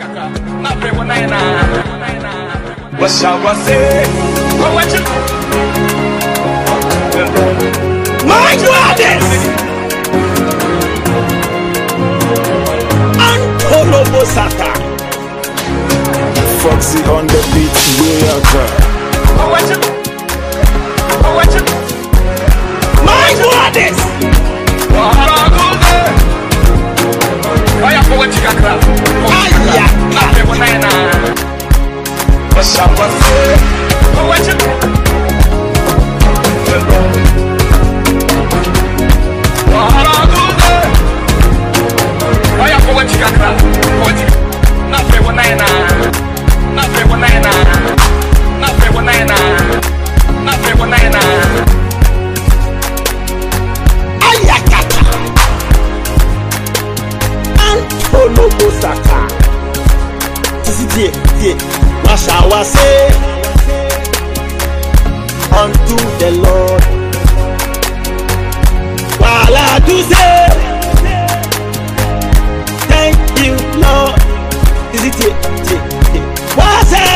What shall I say? My goddess! Antolobosata. Foxy on the beat, My goddess! What shall I say? What shall I say unto the Lord? While I do say, thank you, Lord. Is it what say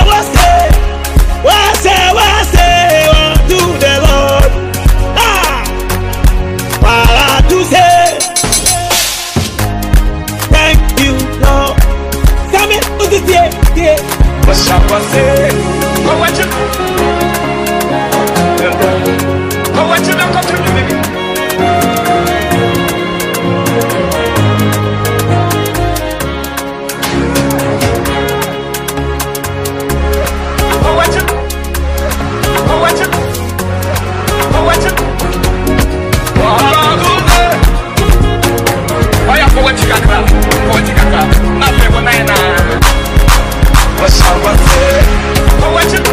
unto the Lord? While I do say, thank you, Lord. Tell me, what shall I say? What you don't come to me? What shall I say?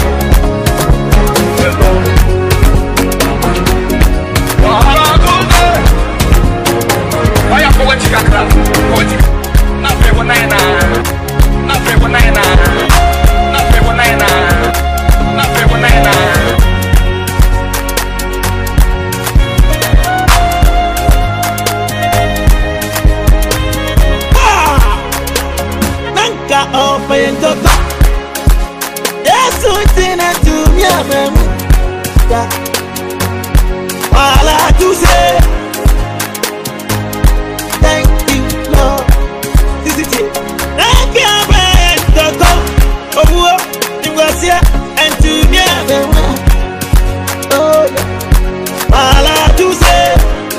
All I do say, thank you, Lord. This is it. Thank you, man. Oh, you was here and to me. Oh, all I do say,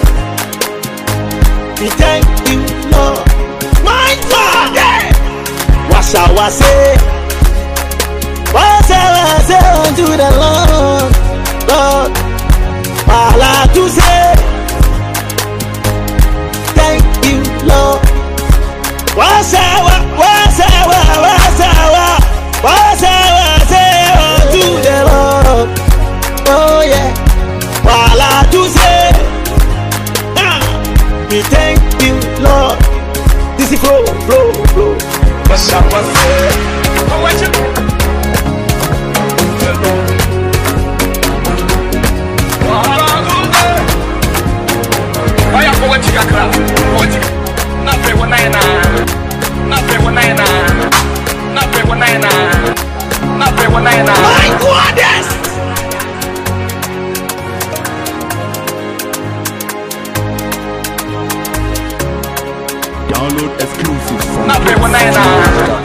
thank you, Lord. My God, what shall I say? What shall I say unto the Lord? Lord, all I do say, thank you, Lord. What shall I say unto the Lord? Oh yeah, all I do say, we thank you, Lord. This is flow. What shall I say? My goddess! Download exclusive from Not